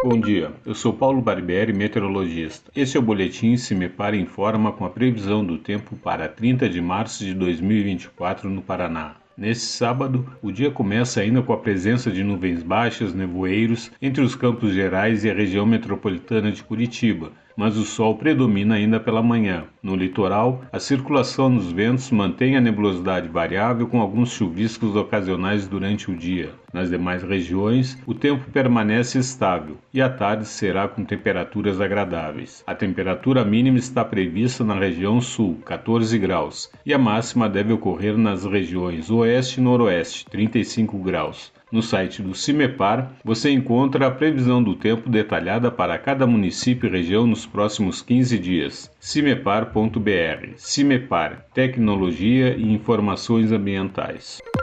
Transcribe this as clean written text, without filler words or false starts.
Bom dia, eu sou Paulo Barbieri, meteorologista. Este é o boletim CIMEPAR Informa com a previsão do tempo para 30 de março de 2024 no Paraná. Neste sábado, o dia começa ainda com a presença de nuvens baixas, nevoeiros, entre os Campos Gerais e a região metropolitana de Curitiba, mas o sol predomina ainda pela manhã. No litoral, a circulação dos ventos mantém a nebulosidade variável com alguns chuviscos ocasionais durante o dia. Nas demais regiões, o tempo permanece estável e à tarde será com temperaturas agradáveis. A temperatura mínima está prevista na região sul, 14 graus, e a máxima deve ocorrer nas regiões oeste e noroeste, 35 graus. No site do CIMEPAR, você encontra a previsão do tempo detalhada para cada município e região nos próximos 15 dias. cimepar.br. CIMEPAR, Tecnologia e Informações Ambientais.